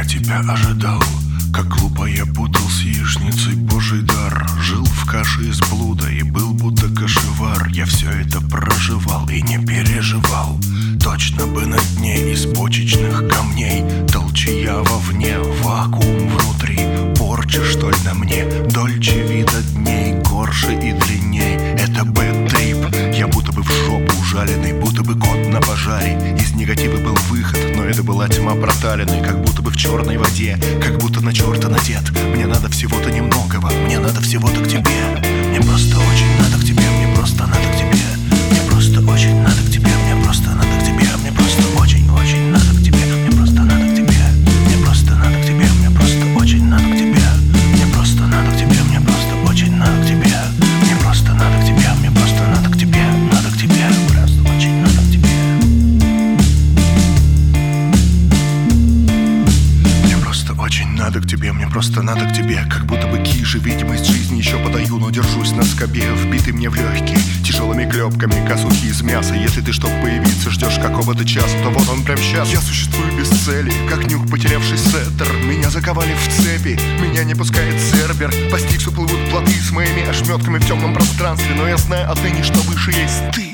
тебя ожидал, как глупо я путал с яичницей Божий дар. Жил в каше из блуда и был будто кашевар. Я все это проживал и не переживал. Точно бы на дне из почечных камней. Толчья вовне, вакуум внутри. Порча, что ли, на мне? Дольче вида дней, горше и длинней. Это бэд-трип. Я будто бы в жопу ужаленный, будто бы кот на пожаре. Из негатива был выход, но это была тьма проталины. Как будто бы в черной воде, как будто на черта надет. Мне надо всего-то немногого, мне надо всего-то к тебе. Мне просто очень надо к тебе, мне просто надо к тебе. Мне просто очень надо к тебе, мне просто надо к тебе. Мне просто очень-очень надо к тебе, мне просто надо к тебе. Мне просто надо к тебе, мне просто очень надо к тебе. Мне просто надо к тебе, мне просто очень надо к тебе. Мне просто надо к тебе, мне просто надо к тебе. Надо к тебе, просто очень надо к тебе. Мне просто очень надо к тебе, мне просто надо к тебе. Как будто бы киже видимость жизни еще подаю, но держусь на скобе, вбитый мне в легкие тяжелыми клепками косухи из мяса. Если ты, чтоб появиться, ждешь какого-то часа, то вот он прям сейчас. Я существую без цели, как нюх, потерявший сеттер. Меня заковали в цепи, меня не пускает сервер. По стиксу плывут плоты с моими ошметками в темном пространстве, но я знаю отныне, что выше есть ты.